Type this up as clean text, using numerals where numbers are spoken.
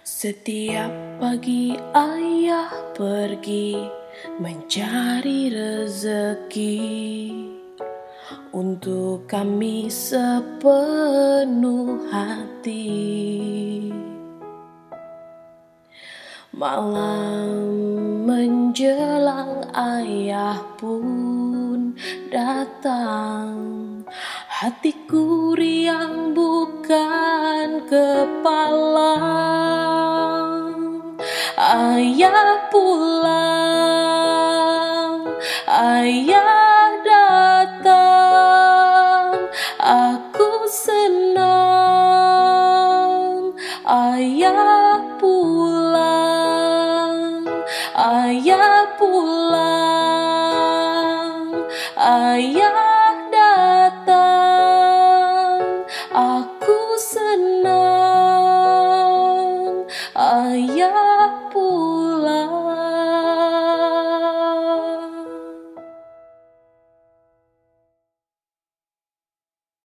Setiap pagi ayah pergi mencari rezeki untuk kami sepenuh hati. Malam menjelang ayah pun datang, hatiku riang bukan kepala. Ayah pulang, ayah datang, aku senang. Ayah pulang, ayah pulang, ayah datang, aku senang. Ayah pulang.